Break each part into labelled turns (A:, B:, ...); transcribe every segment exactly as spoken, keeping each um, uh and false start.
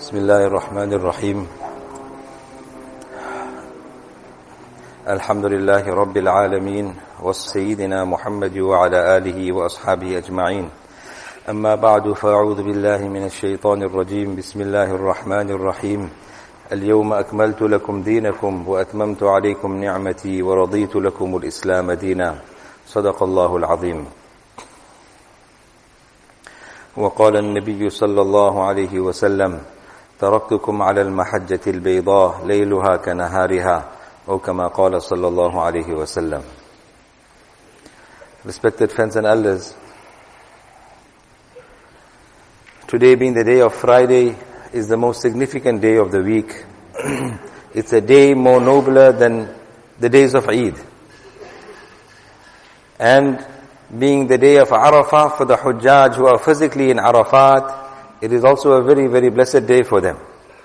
A: بسم الله الرحمن الرحيم الحمد لله رب العالمين والسيدنا محمد وعلى آله وأصحابه أجمعين أما بعد فأعوذ بالله من الشيطان الرجيم بسم الله الرحمن الرحيم اليوم أكملت لكم دينكم وأتممت عليكم نعمتي ورضيت لكم الإسلام دينا صدق الله العظيم وقال النبي صلى الله عليه وسلم تركتكم على المحجة البيضاء ليلها كنهارها أو كما قال صلى الله عليه وسلم. Respected friends and elders, today being the day of Friday is the most significant day of the week. It's a day more nobler than the days of Eid. And being the day of Arafah for the Hujjaj who are physically in Arafat, it is also a very, very blessed day for them.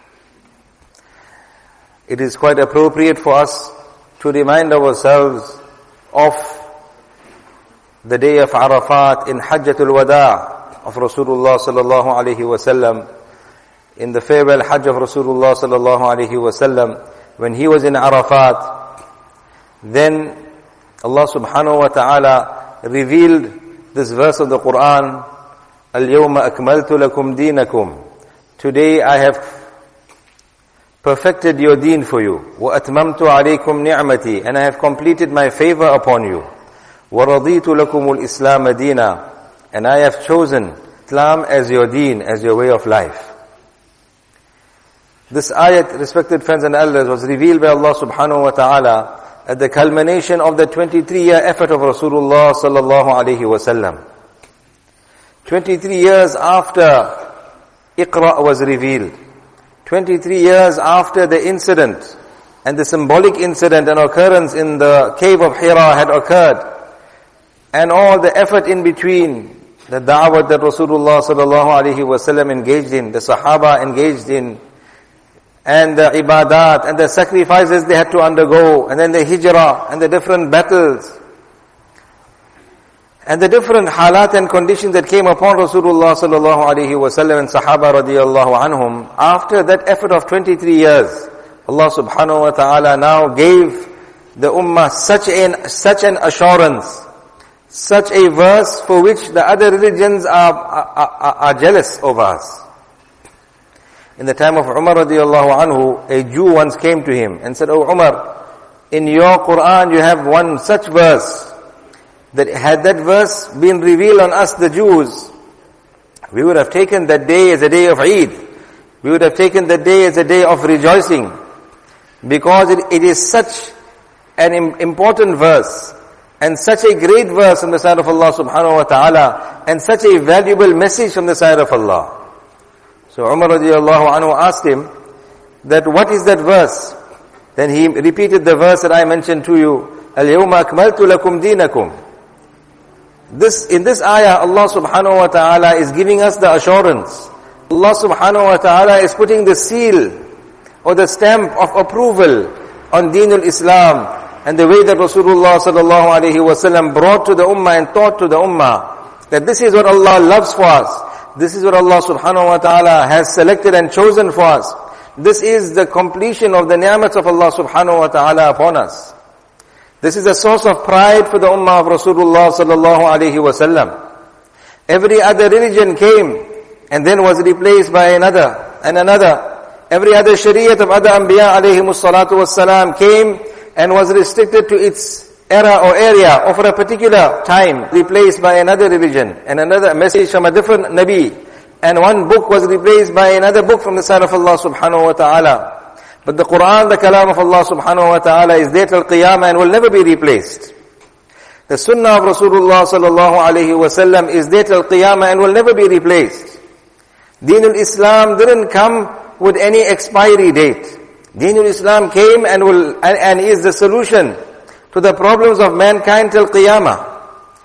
A: It is quite appropriate for us to remind ourselves of the day of Arafat in Hajjatul Wada of Rasulullah sallallahu alaihi wasallam, in the farewell Hajj of Rasulullah sallallahu alaihi wasallam, when he was in Arafat. Then Allah subhanahu wa ta'ala revealed this verse of the Quran, Al-yawma akmaltu lakum deenakum. Today I have perfected your deen for you. Wa atmamtu alaykum ni'mati. And I have completed my favor upon you. Wa raditu lakum al-islam deena. And I have chosen Islam as your deen, as your way of life. This ayat, respected friends and elders, was revealed by Allah subhanahu wa ta'ala at the culmination of the twenty-three year effort of Rasulullah sallallahu alaihi wasallam. twenty-three years after Iqra was revealed. twenty-three years after the incident and the symbolic incident and occurrence in the cave of Hira had occurred. And all the effort in between, the da'wah that Rasulullah sallallahu alaihi wasallam engaged in, the Sahaba engaged in, and the ibadat and the sacrifices they had to undergo, and then the hijrah and the different battles, and the different halat and conditions that came upon Rasulullah sallallahu alaihi wasallam and Sahaba radiyallahu anhum. After that effort of twenty-three years, Allah subhanahu wa ta'ala now gave the ummah such an, such an assurance, such a verse for which the other religions are, are, are, are jealous of us. In the time of Umar radiyallahu anhu, a Jew once came to him and said, "Oh Umar, in your Quran you have one such verse, that had that verse been revealed on us the Jews, we would have taken that day as a day of Eid. We would have taken that day as a day of rejoicing. Because it, it is such an important verse, and such a great verse from the side of Allah subhanahu wa ta'ala, and such a valuable message from the side of Allah." So Umar radiallahu anhu asked him that what is that verse? Then he repeated the verse that I mentioned to you, Al-yawma akmaltu lakum deenakum. This, in this ayah, Allah subhanahu wa ta'ala is giving us the assurance. Allah subhanahu wa ta'ala is putting the seal or the stamp of approval on Deenul Islam and the way that Rasulullah sallallahu alaihi wasallam brought to the ummah and taught to the ummah that this is what Allah loves for us. This is what Allah subhanahu wa ta'ala has selected and chosen for us. This is the completion of the ni'mats of Allah subhanahu wa ta'ala upon us. This is a source of pride for the ummah of Rasulullah sallallahu alaihi wasallam. Every other religion came and then was replaced by another and another. Every other shariat of other anbiya alayhimus salatu wassalam came and was restricted to its era or area or for a particular time, replaced by another religion and another message from a different Nabi. And one book was replaced by another book from the side of Allah subhanahu wa ta'ala. But the Quran, the kalam of Allah subhanahu wa ta'ala, is there till qiyamah and will never be replaced. The sunnah of Rasulullah sallallahu alaihi wasallam is there till qiyamah and will never be replaced. Deenul Islam didn't come with any expiry date. Deenul Islam came and will and, and is the solution to the problems of mankind till qiyamah.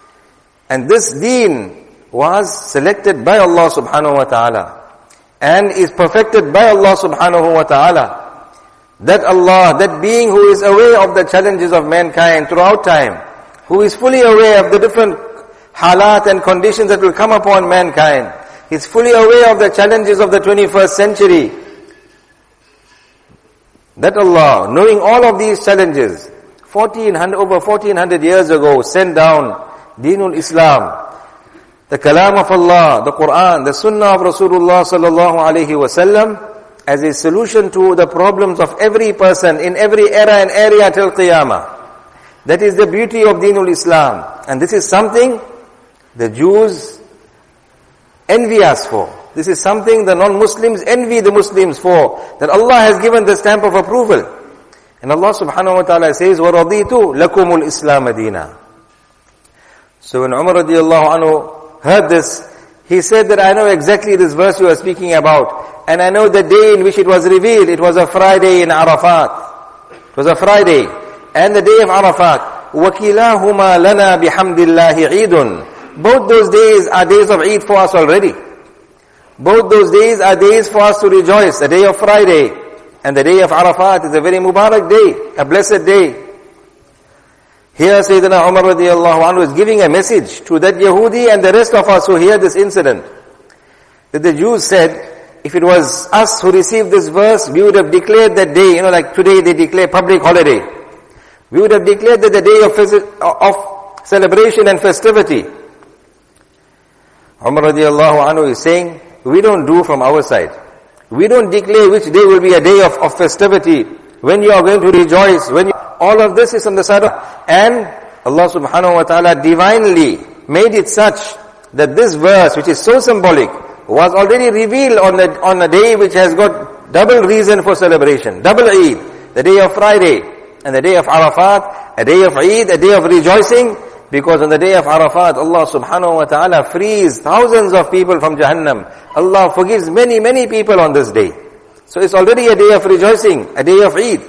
A: And this deen was selected by Allah subhanahu wa ta'ala and is perfected by Allah subhanahu wa ta'ala. That Allah, that being who is aware of the challenges of mankind throughout time, who is fully aware of the different halat and conditions that will come upon mankind, He's fully aware of the challenges of the twenty-first century, that Allah, knowing all of these challenges, fourteen hundred, over fourteen hundred years ago, sent down Deenul Islam, the Kalam of Allah, the Quran, the Sunnah of Rasulullah sallallahu alaihi wasallam, as a solution to the problems of every person in every era and area till Qiyamah. That is the beauty of Deenul Islam. And this is something the Jews envy us for. This is something the non-Muslims envy the Muslims for. That Allah has given the stamp of approval. And Allah subhanahu wa ta'ala says, وَرَضِيتُ لَكُمُ الْإِسْلَامَ دِينًا. So when Umar radiallahu anhu heard this, he said that I know exactly this verse you are speaking about. And I know the day in which it was revealed. It was a Friday in Arafat. It was a Friday. And the day of Arafat. وَكِلَاهُمَا لَنَا بِحَمْدِ اللَّهِ عِيدٌ. Both those days are days of Eid for us already. Both those days are days for us to rejoice. The day of Friday and the day of Arafat is a very Mubarak day, a blessed day. Here Sayyidina Umar radiallahu anhu is giving a message to that Yahudi and the rest of us who hear this incident. That the Jews said, if it was us who received this verse, we would have declared that day, you know, like today they declare public holiday. We would have declared that the day of, of celebration and festivity. Umar radiallahu anhu is saying, we don't do from our side. We don't declare which day will be a day of, of festivity, when you are going to rejoice, when you, all of this is on the side of, and Allah subhanahu wa ta'ala divinely made it such that this verse, which is so symbolic, was already revealed on the, on a day which has got double reason for celebration, double Eid, the day of Friday, and the day of Arafat, a day of Eid, a day of rejoicing, because on the day of Arafat, Allah subhanahu wa ta'ala frees thousands of people from Jahannam. Allah forgives many, many people on this day. So it's already a day of rejoicing, a day of Eid.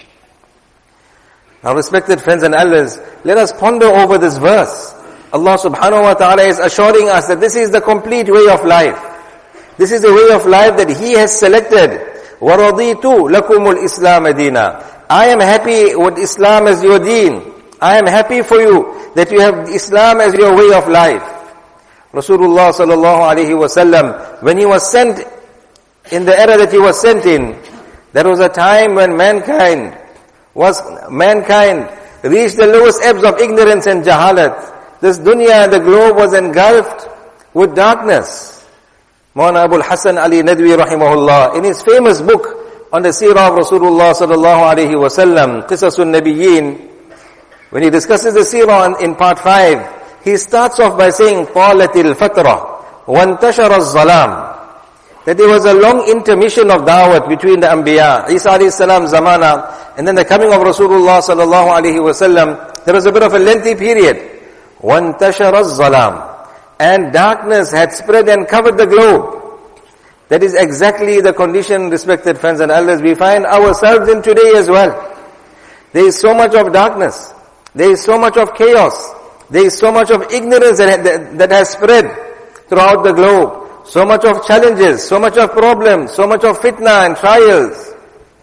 A: Now respected friends and elders, let us ponder over this verse. Allah subhanahu wa ta'ala is assuring us that this is the complete way of life. This is the way of life that He has selected. وَرَضِيتُ لَكُمُ الْإِسْلَامَ دِينًا. I am happy with Islam as your deen. I am happy for you that you have Islam as your way of life. Rasulullah sallallahu alaihi wasallam, when he was sent in the era that he was sent in, there was a time when mankind was, mankind reached the lowest ebbs of ignorance and jahalat. This dunya and the globe was engulfed with darkness. Mawlana Abul Hasan Ali Nadwi rahimahullah, in his famous book on the seerah of Rasulullah sallallahu alaihi wasallam, Qisasun Nabiyyin, when he discusses the seerah in part five, he starts off by saying, طَالَتِ الْفَتْرَةِ وَانْتَشَرَ الظَّلَامِ. That there was a long intermission of da'wat between the Anbiya, Isa alayhi salam zamana, and then the coming of Rasulullah sallallahu alaihi wasallam. There was a bit of a lengthy period. وَانْتَشَرَ الظَّلَامِ. And darkness had spread and covered the globe. That is exactly the condition, respected friends and elders, we find ourselves in today as well. There is so much of darkness. There is so much of chaos. There is so much of ignorance that, that, that has spread throughout the globe. So much of challenges, so much of problems, so much of fitna and trials.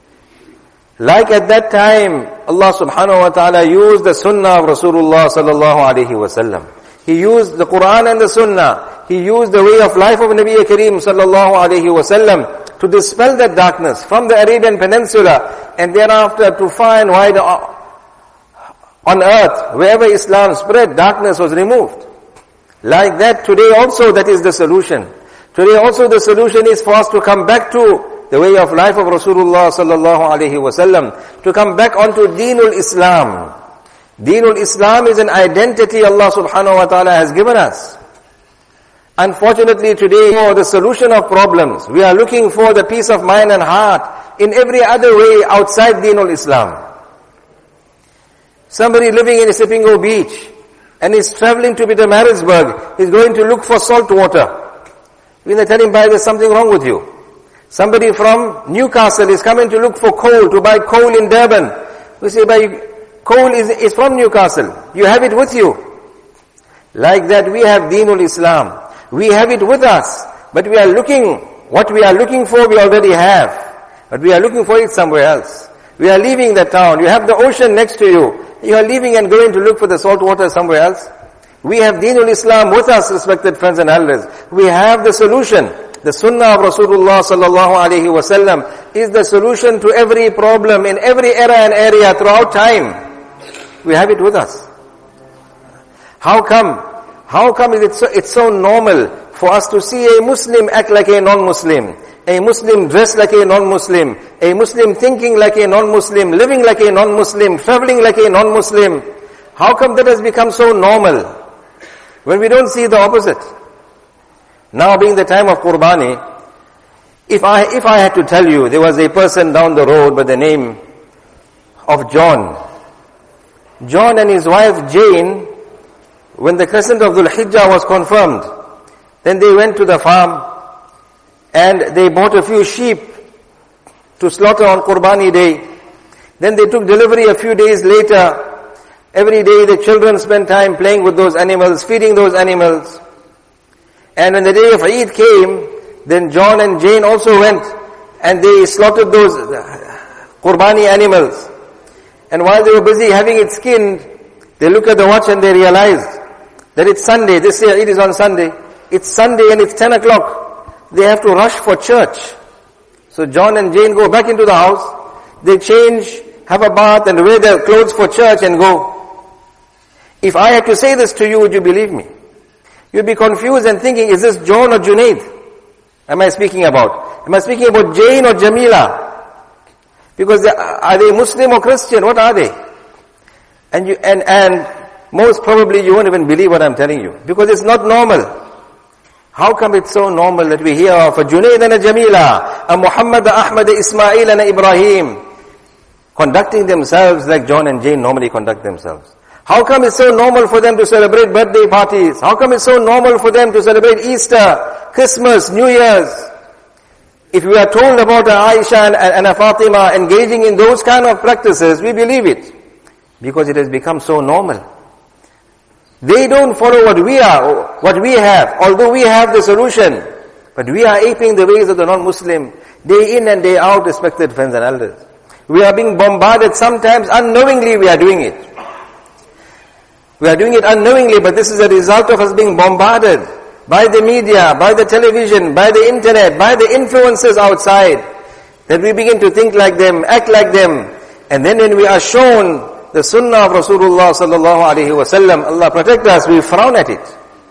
A: Like at that time, Allah subhanahu wa ta'ala used the sunnah of Rasulullah sallallahu alaihi wasallam. He used the Quran and the sunnah. He used the way of life of Nabi Kareem sallallahu alaihi wasallam to dispel that darkness from the Arabian Peninsula, and thereafter to far and wide on earth, wherever Islam spread, darkness was removed. Like that, today also that is the solution. Today also the solution is for us to come back to the way of life of Rasulullah sallallahu alaihi wasallam, to come back onto Deenul Islam. Deenul Islam is an identity Allah subhanahu wa ta'ala has given us. Unfortunately today, for the solution of problems, we are looking for the peace of mind and heart in every other way outside Deenul Islam. Somebody living in Sipingo Beach and is traveling to Pietermaritzburg is going to look for salt water. We tell him, "Bhai, there's something wrong with you." Somebody from Newcastle is coming to look for coal, to buy coal in Durban. We say, "Bhai, coal is, is from Newcastle. You have it with you." Like that, we have Deenul Islam. We have it with us. But we are looking, what we are looking for we already have. But we are looking for it somewhere else. We are leaving the town. You have the ocean next to you. You are leaving and going to look for the salt water somewhere else. We have Deenul Islam with us, respected friends and elders. We have the solution. The sunnah of Rasulullah sallallahu alaihi wasallam is the solution to every problem in every era and area throughout time. We have it with us. How come? How come is it so, it's so normal for us to see a Muslim act like a non-Muslim, a Muslim dress like a non-Muslim, a Muslim thinking like a non-Muslim, living like a non-Muslim, traveling like a non-Muslim? How come that has become so normal when we don't see the opposite? Now being the time of Qurbani, if I, if I had to tell you there was a person down the road by the name of John, John and his wife Jane, when the crescent of Dhul Hijjah was confirmed, then they went to the farm and they bought a few sheep to slaughter on Qurbani day. Then they took delivery a few days later. Every day the children spent time playing with those animals, feeding those animals. And when the day of Eid came, then John and Jane also went and they slaughtered those Qurbani animals. And while they were busy having it skinned, they look at the watch and they realized that it's Sunday. This year Eid is on Sunday. It's Sunday and it's ten o'clock. They have to rush for church. So John and Jane go back into the house. They change, have a bath and wear their clothes for church and go. If I had to say this to you, would you believe me? You'd be confused and thinking, is this John or Junaid? Am I speaking about? Am I speaking about Jane or Jamila? Because they, are they Muslim or Christian? What are they? And you, and, and most probably you won't even believe what I'm telling you. Because it's not normal. How come it's so normal that we hear of a Junaid and a Jamila, a Muhammad, a Ahmad, a Ismail and a Ibrahim, conducting themselves like John and Jane normally conduct themselves? How come it's so normal for them to celebrate birthday parties? How come it's so normal for them to celebrate Easter, Christmas, New Year's? If we are told about a Aisha and, and a Fatima engaging in those kind of practices, we believe it. Because it has become so normal. They don't follow what we are, what we have, although we have the solution. But we are aping the ways of the non-Muslim, day in and day out, respected friends and elders. We are being bombarded, sometimes unknowingly we are doing it. We are doing it unknowingly, but this is a result of us being bombarded by the media, by the television, by the internet, by the influences outside, that we begin to think like them, act like them. And then when we are shown the sunnah of Rasulullah sallallahu alaihi wasallam, Allah protect us, we frown at it.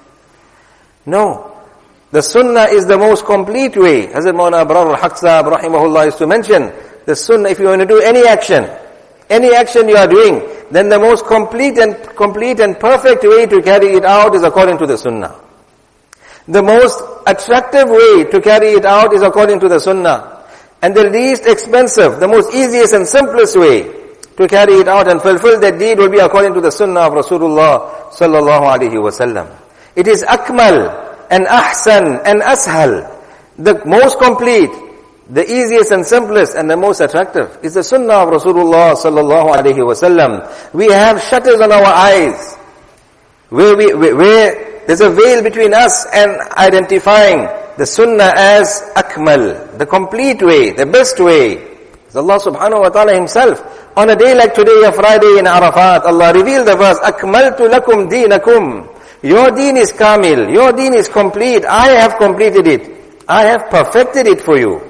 A: No. The sunnah is the most complete way. Hazrat Maulana Abrar al-Haq Sahab rahimahullah used to mention, the sunnah, if you want to do any action, any action you are doing, then the most complete and complete and perfect way to carry it out is according to the sunnah. The most attractive way to carry it out is according to the sunnah. And the least expensive, the most easiest and simplest way to carry it out and fulfill that deed will be according to the sunnah of Rasulullah sallallahu alaihi wasallam. It is akmal and ahsan and ashal. The most complete, the easiest and simplest and the most attractive is the sunnah of Rasulullah sallallahu alaihi wasallam. We have shutters on our eyes where we, where there's a veil between us and identifying the sunnah as akmal, the complete way, the best way. It's Allah subhanahu wa ta'ala himself. On a day like today, a Friday in Arafat, Allah revealed the verse, akmaltu lakum deenakum. Your deen is kamil, your deen is complete. I have completed it. I have perfected it for you.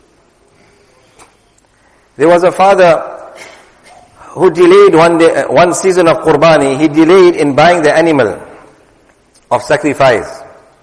A: There was a father who delayed one day, one season of Qurbani. He delayed in buying the animal of sacrifice.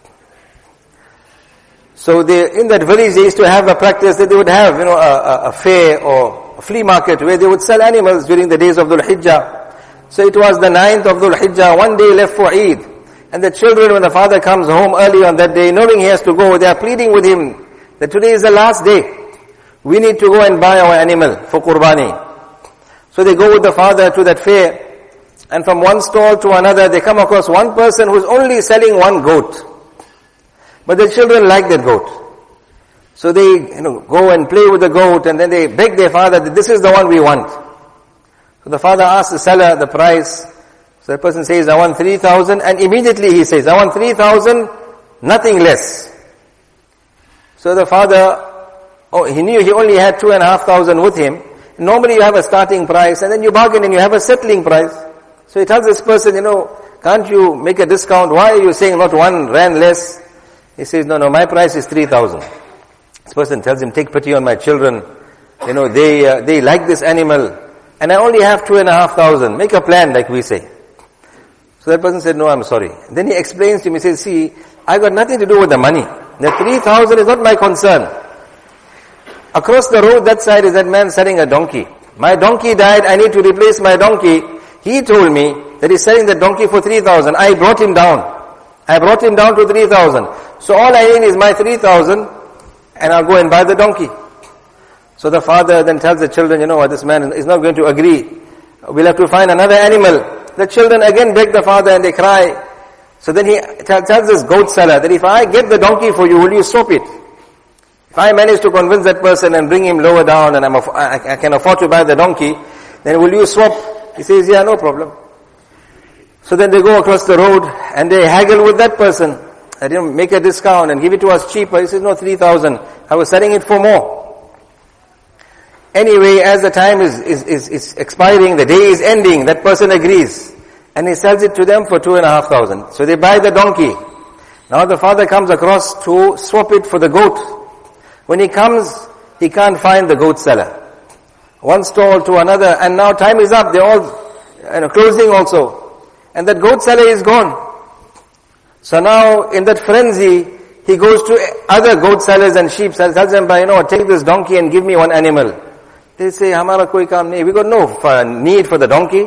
A: So they, in that village, they used to have a practice that they would have, you know, a, a, a fair or a flea market where they would sell animals during the days of Dhul Hijjah. So it was the ninth of Dhul Hijjah, one day left for Eid. And the children, when the father comes home early on that day, knowing he has to go, they are pleading with him that today is the last day. We need to go and buy our animal for Qurbani. So they go with the father to that fair, and from one stall to another, they come across one person who's only selling one goat. But the children like that goat. So they, you know, go and play with the goat, and then they beg their father that this is the one we want. So the father asks the seller the price. So the person says, I want three thousand, and immediately he says, I want three thousand, nothing less. So the father, oh, he knew he only had two and a half thousand with him. Normally you have a starting price, and then you bargain and you have a settling price. So he tells this person, you know, can't you make a discount? Why are you saying not one rand less? He says, no, no, my price is three thousand. This person tells him, take pity on my children. You know, they, uh, they like this animal. And I only have two and a half thousand. Make a plan, like we say. So that person said, no, I'm sorry. Then he explains to me, he says, see, I got nothing to do with the money. The three thousand is not my concern. Across the road, that side is that man selling a donkey. My donkey died, I need to replace my donkey. He told me that he's selling the donkey for three thousand. I brought him down. I brought him down to three thousand. So all I need is my three thousand, and I'll go and buy the donkey. So the father then tells the children, you know what, this man is not going to agree. We'll have to find another animal. The children again beg the father and they cry. So then he t- tells this goat seller that if I get the donkey for you, will you swap it? If I manage to convince that person and bring him lower down and I'm aff- I, I can afford to buy the donkey, then will you swap? He says, yeah, no problem. So then they go across the road and they haggle with that person. I didn't make a discount and give it to us cheaper. He says, no, three thousand. I was selling it for more. Anyway, as the time is, is, is, is expiring, the day is ending, that person agrees. And he sells it to them for two and a half thousand. So they buy the donkey. Now the father comes across to swap it for the goat. When he comes, he can't find the goat seller. One stall to another, and now time is up. They're all you know, closing also. And that goat seller is gone. So now, in that frenzy, he goes to other goat sellers and sheep sellers, tells them, you know, take this donkey and give me one animal. They say, Hamara koi kaam nahi. We got no need for the donkey.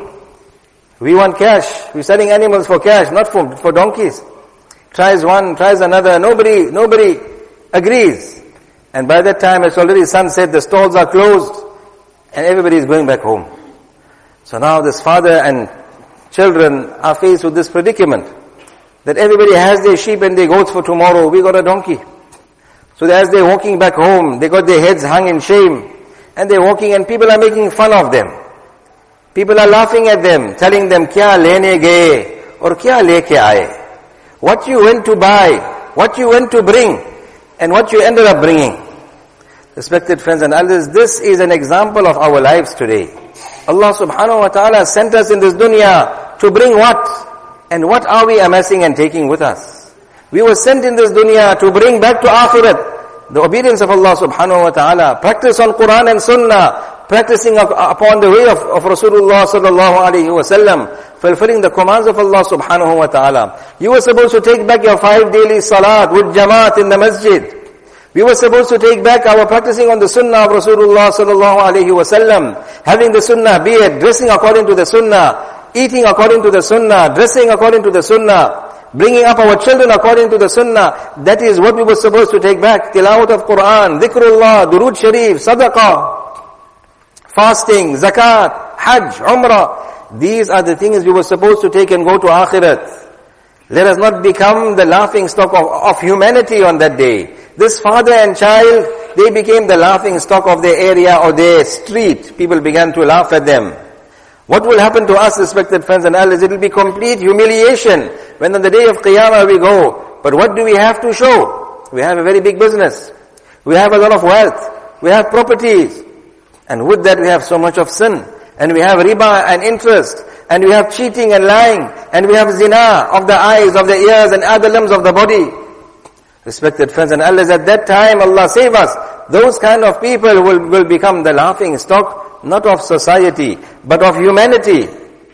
A: We want cash. We're selling animals for cash, not for, for donkeys. Tries one, tries another. Nobody, nobody agrees. And by that time, it's already sunset, the stalls are closed, and everybody is going back home. So now this father and children are faced with this predicament, that everybody has their sheep and their goats for tomorrow. We got a donkey. So as they're walking back home, they got their heads hung in shame. And they're walking and people are making fun of them. People are laughing at them, telling them, kya lene gaye, or kya leke aaye. What you went to buy, what you went to bring, and what you ended up bringing. Respected friends and elders, this is an example of our lives today. Allah subhanahu wa ta'ala sent us in this dunya to bring what? And what are we amassing and taking with us? We were sent in this dunya to bring back to akhirat the obedience of Allah subhanahu wa ta'ala, practice on Quran and Sunnah, practicing upon the way of, of Rasulullah sallallahu alayhi wa sallam, fulfilling the commands of Allah subhanahu wa ta'ala. You were supposed to take back your five daily salat with jamaat in the masjid. We were supposed to take back our practicing on the sunnah of Rasulullah sallallahu alayhi wa sallam, having the sunnah, be it dressing according to the sunnah, eating according to the sunnah, dressing according to the sunnah, bringing up our children according to the sunnah. That is what we were supposed to take back. Tilawat of Quran, dhikrullah, durood sharif, sadaqah, fasting, zakat, hajj, umrah. These are the things we were supposed to take and go to akhirat. Let us not become the laughing stock of, of humanity on that day. This father and child, they became the laughing stock of their area or their street. People began to laugh at them. What will happen to us, respected friends and elders? It will be complete humiliation when on the day of Qiyamah we go. But what do we have to show? We have a very big business. We have a lot of wealth. We have properties. And with that we have so much of sin. And we have riba and interest. And we have cheating and lying. And we have zina of the eyes, of the ears, and other limbs of the body. Respected friends and elders, at that time, Allah save us. Those kind of people will, will become the laughing stock, not of society, but of humanity.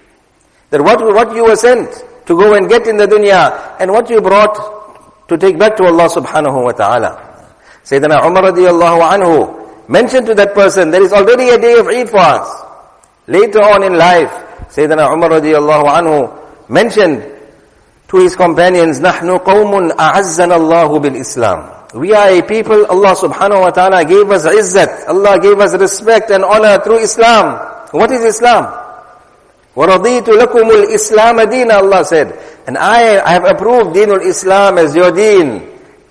A: That what, what you were sent to go and get in the dunya, and what you brought to take back to Allah subhanahu wa ta'ala. Sayyidina Umar radiallahu anhu mentioned to that person, there is already a day of Eid for us. Later on in life, Sayyidina Umar radiallahu anhu mentioned to his companions, نَحْنُ قَوْمٌ أَعَزَّنَ اللَّهُ بِالْإِسْلَامِ. We are a people, Allah subhanahu wa ta'ala gave us izzat. Allah gave us respect and honor through Islam. What is Islam? وَرَضِيتُ لَكُمُ الْإِسْلَامَ دِينَ, Allah said. And I, I have approved Deenul Islam as your deen.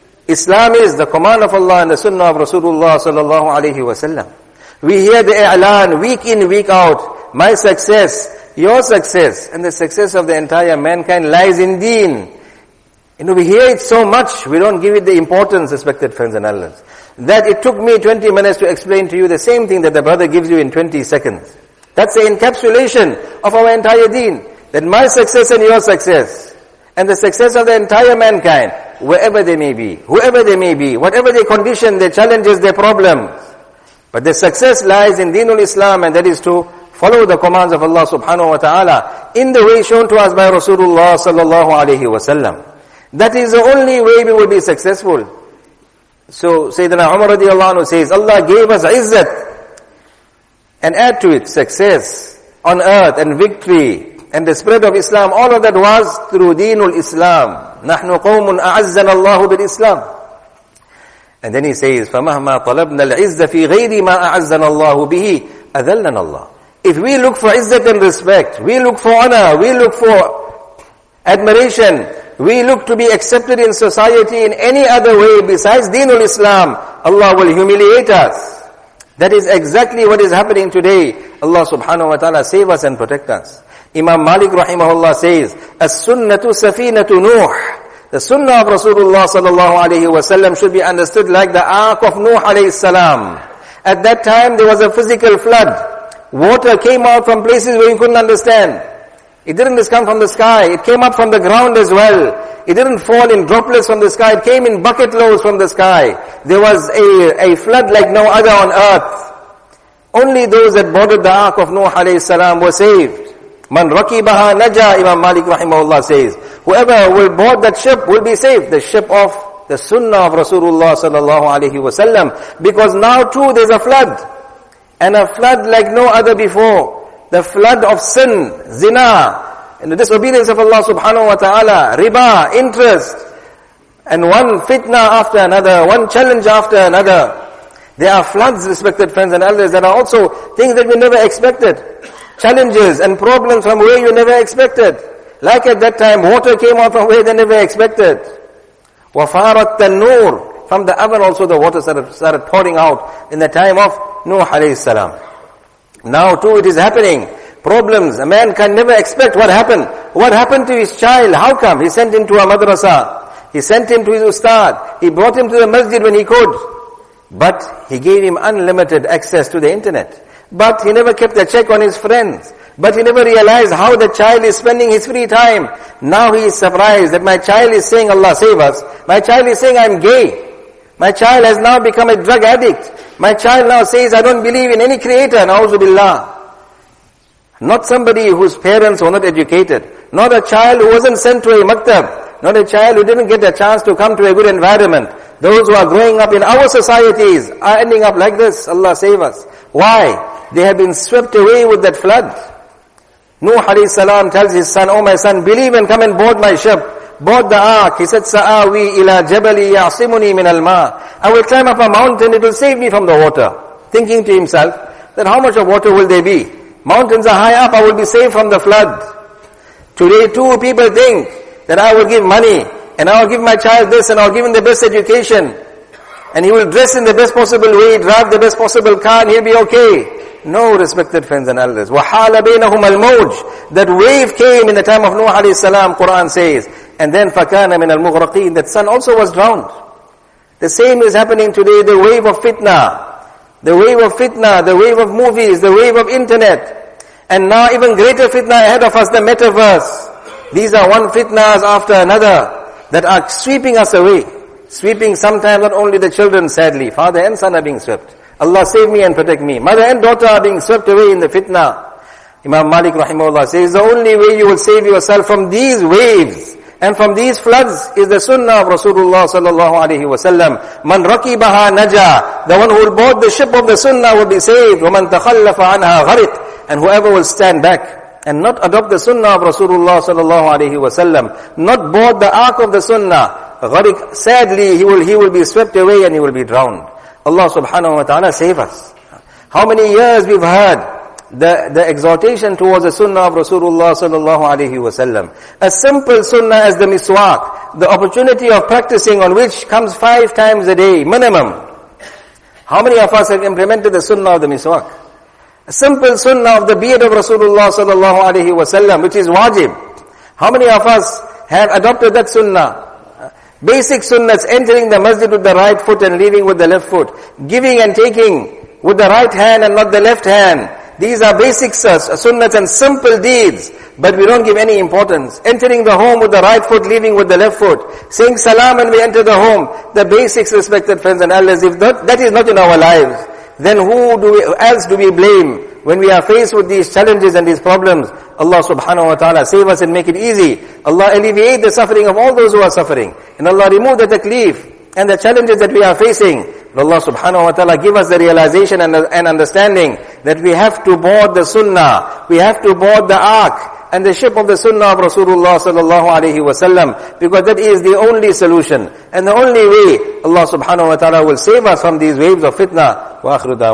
A: Islam is the command of Allah and the sunnah of Rasulullah sallallahu alayhi wa sallam. We hear the i'lan week in, week out. My success, your success, and the success of the entire mankind lies in deen. You know, we hear it so much, we don't give it the importance, respected friends and elders. That it took me twenty minutes to explain to you the same thing that the brother gives you in twenty seconds. That's the encapsulation of our entire deen. That my success and your success, and the success of the entire mankind, wherever they may be, whoever they may be, whatever their condition, their challenges, their problems. But the success lies in Deenul Islam, and that is to follow the commands of Allah subhanahu wa ta'ala in the way shown to us by Rasulullah sallallahu alayhi wa sallam. That is the only way we will be successful. So Sayyidina Umar radiallahu anhu says, Allah gave us izzat, and add to it success on earth and victory and the spread of Islam. All of that was through Deenul Islam. نَحْنُ قَوْمٌ أَعَزَّنَا اللَّهُ بِالْإِسْلَامِ. And then he says, فَمَهْمَا طَلَبْنَا الْعِزَّ فِي غَيْرِ مَا أَعَزَّنَا اللَّهُ بِهِ أَذَلَّنَا اللَّهُ. If we look for izzat and respect, we look for honor, we look for admiration, we look to be accepted in society in any other way besides Deenul Islam, Allah will humiliate us. That is exactly what is happening today. Allah subhanahu wa ta'ala save us and protect us. Imam Malik rahimahullah says, As-sunnatu safinatu Nuh. The sunnah of Rasulullah sallallahu alayhi wa sallam should be understood like the ark of Nuh alayhi salam. At that time there was a physical flood. Water came out from places where you couldn't understand. It didn't just come from the sky. It came up from the ground as well. It didn't fall in droplets from the sky. It came in bucket loads from the sky. There was a, a flood like no other on earth. Only those that boarded the ark of Nuh alayhi salam were saved. Man rakibaha naja, Imam Malik rahimahullah says. Whoever will board that ship will be saved. The ship of the sunnah of Rasulullah sallallahu alayhi wa sallam. Because now too there's a flood. And a flood like no other before. The flood of sin, zina, and the disobedience of Allah subhanahu wa ta'ala, riba, interest, and one fitna after another, one challenge after another. There are floods, respected friends and elders, that are also things that we never expected. Challenges and problems from where you never expected. Like at that time, water came out from where they never expected. وَفَارَتْ النُّورِ. From the oven also the water started, started pouring out in the time of Nuh alayhi salam. Now too it is happening. Problems. A man can never expect what happened. What happened to his child? How come? He sent him to a madrasa. He sent him to his ustad. He brought him to the masjid when he could. But he gave him unlimited access to the internet. But he never kept a check on his friends. But he never realized how the child is spending his free time. Now he is surprised that my child is saying, Allah save us. My child is saying, I'm gay. My child has now become a drug addict. My child now says, I don't believe in any creator. Na'udhu billah. Not somebody whose parents were not educated. Not a child who wasn't sent to a maktab. Not a child who didn't get a chance to come to a good environment. Those who are growing up in our societies are ending up like this. Allah save us. Why? They have been swept away with that flood. Nuh alayhi salam tells his son, oh my son, believe and come and board my ship. Board the ark. He said, Sa'awi ila jabali ya'simuni min al-ma. I will climb up a mountain, it will save me from the water. Thinking to himself, that how much of water will there be? Mountains are high up, I will be saved from the flood. Today too people think that I will give money, and I will give my child this, and I will give him the best education. And he will dress in the best possible way, drive the best possible car, and he'll be okay. No, respected friends and elders. وَحَالَ بَيْنَهُمَ الْمَوْجِ. That wave came in the time of Nuh alayhi salam, Quran says. And then فَكَانَ مِنَ الْمُغْرَقِينَ. That son also was drowned. The same is happening today, the wave of fitna. The wave of fitna, the wave of movies, the wave of internet. And now even greater fitna ahead of us, the metaverse. These are one fitnas after another that are sweeping us away. Sweeping sometimes not only the children, sadly. Father and son are being swept. Allah save me and protect me. Mother and daughter are being swept away in the fitna. Imam Malik rahimahullah says, the only way you will save yourself from these waves and from these floods is the sunnah of Rasulullah sallallahu alayhi wa sallam. Man rakibaha naja. The one who will board the ship of the sunnah will be saved. وَمَنْ تَخَلَّفَ عَنْهَا غَرِقْ. And whoever will stand back and not adopt the sunnah of Rasulullah sallallahu alayhi wa sallam, not board the ark of the sunnah, غَرِقْ. Sadly, he will, he will be swept away and he will be drowned. Allah subhanahu wa ta'ala save us. How many years we've heard the, the exhortation towards the sunnah of Rasulullah sallallahu alayhi wa sallam. A simple sunnah as the miswak, the opportunity of practicing on which comes five times a day, minimum. How many of us have implemented the sunnah of the miswak? A simple sunnah of the beard of Rasulullah sallallahu alayhi wa sallam, which is wajib. How many of us have adopted that sunnah? Basic sunnahs, entering the masjid with the right foot and leaving with the left foot. Giving and taking with the right hand and not the left hand. These are basics, uh, sunnahs and simple deeds, but we don't give any importance. Entering the home with the right foot, leaving with the left foot. Saying salam when we enter the home. The basics, respected friends and elders, if that, that is not in our lives, then who do we, else do we blame when we are faced with these challenges and these problems? Allah subhanahu wa ta'ala save us and make it easy. Allah alleviate the suffering of all those who are suffering. And Allah remove the taklif and the challenges that we are facing. And Allah subhanahu wa ta'ala give us the realization and, and understanding that we have to board the sunnah. We have to board the ark and the ship of the sunnah of Rasulullah sallallahu alaihi wasallam, because that is the only solution and the only way Allah subhanahu wa ta'ala will save us from these waves of fitna. Wa akhiru da'wana.